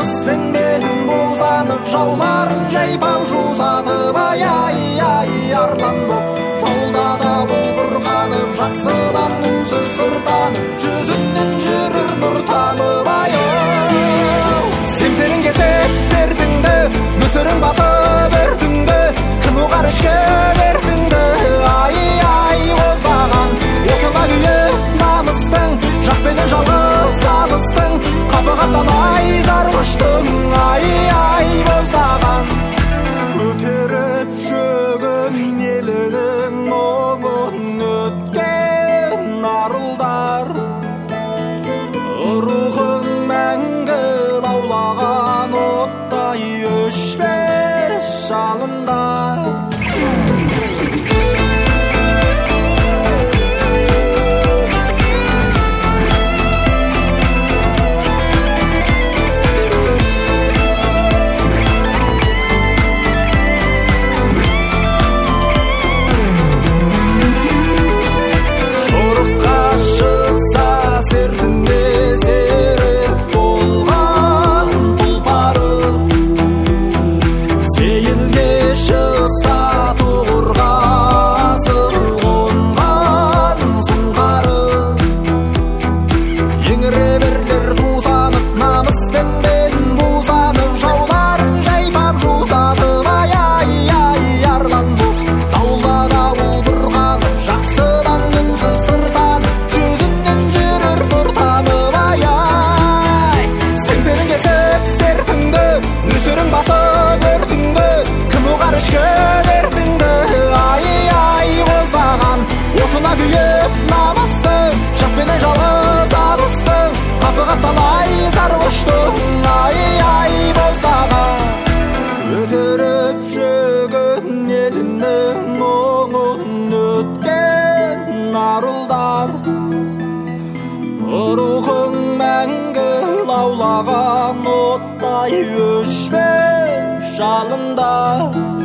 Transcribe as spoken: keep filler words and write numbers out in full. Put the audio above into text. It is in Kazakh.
намыспен белін бозанып, жауларын жайпап жусатып, ай-ай-ай арлан боп таулда да бұлғырғанып, жақсыдан үнсіз сыртанып, жүзінен жүрір нұр тамып, ай-ай. Семсерін кесіп сертіңді, мүсірін басып өртіңді, кім оғар ішкен ертіңді, ай-ай қоздаған отына күйіп намыстың, жақпенен жалғыз алыстың, қапы қапталай зар құштың, ай-ай боздаған. Көтеріп шөгін елінің оңын өткен арылдар, рухың мәңгі лаулаған оттай өшпес жалында. Қапталай зар құштың, ай-ай боздаған. Көтеріп шөгін елінің оңын өткен арылдар, рухың мәңгі лаулаған оттай өшпес жалында.